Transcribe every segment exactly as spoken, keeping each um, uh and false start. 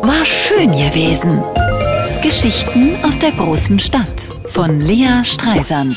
War schön gewesen. Geschichten aus der großen Stadt von Lea Streisand.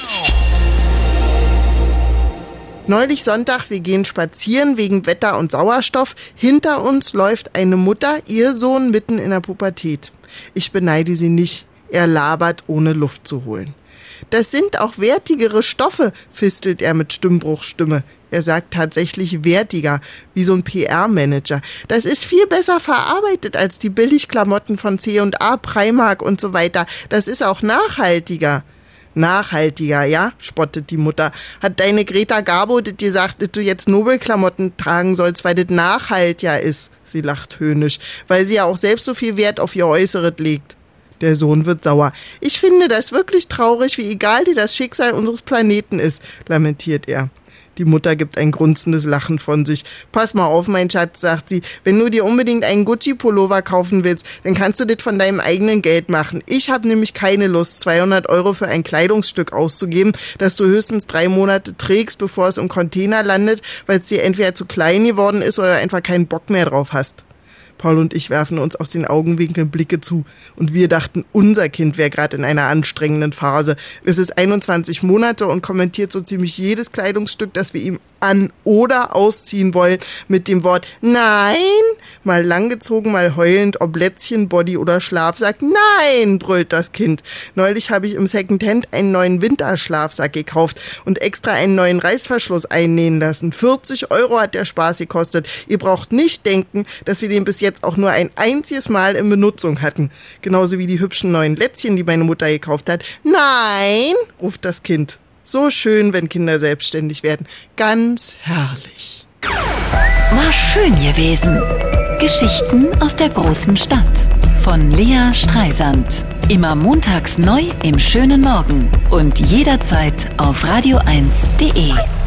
Neulich Sonntag, wir gehen spazieren wegen Wetter und Sauerstoff. Hinter uns läuft eine Mutter, ihr Sohn mitten in der Pubertät. Ich beneide sie nicht, er labert, ohne Luft zu holen. Das sind auch wertigere Stoffe, fistelt er mit Stimmbruchstimme. Er sagt tatsächlich wertiger, wie so ein P R-Manager. Das ist viel besser verarbeitet als die Billigklamotten von C und A, Primark und so weiter. Das ist auch nachhaltiger. Nachhaltiger, ja, spottet die Mutter. Hat deine Greta Garbo das gesagt, dass du jetzt Nobelklamotten tragen sollst, weil das nachhaltiger ist? Sie lacht höhnisch, weil sie ja auch selbst so viel Wert auf ihr Äußeres legt. Der Sohn wird sauer. Ich finde das wirklich traurig, wie egal dir das Schicksal unseres Planeten ist, lamentiert er. Die Mutter gibt ein grunzendes Lachen von sich. Pass mal auf, mein Schatz, sagt sie. Wenn du dir unbedingt einen Gucci-Pullover kaufen willst, dann kannst du das von deinem eigenen Geld machen. Ich habe nämlich keine Lust, zweihundert Euro für ein Kleidungsstück auszugeben, das du höchstens drei Monate trägst, bevor es im Container landet, weil es dir entweder zu klein geworden ist oder einfach keinen Bock mehr drauf hast. Paul und ich werfen uns aus den Augenwinkeln Blicke zu und wir dachten, unser Kind wäre gerade in einer anstrengenden Phase. Es ist einundzwanzig Monate und kommentiert so ziemlich jedes Kleidungsstück, das wir ihm an- oder ausziehen wollen, mit dem Wort Nein, mal langgezogen, mal heulend, ob Lätzchen, Body oder Schlafsack. Nein, brüllt das Kind. Neulich habe ich im Secondhand einen neuen Winterschlafsack gekauft und extra einen neuen Reißverschluss einnähen lassen. vierzig Euro hat der Spaß gekostet. Ihr braucht nicht denken, dass wir den bis jetzt auch nur ein einziges Mal in Benutzung hatten. Genauso wie die hübschen neuen Lätzchen, die meine Mutter gekauft hat. Nein, ruft das Kind. So schön, wenn Kinder selbstständig werden. Ganz herrlich. War schön gewesen. Geschichten aus der großen Stadt von Lea Streisand. Immer montags neu im schönen Morgen und jederzeit auf radio eins punkt de.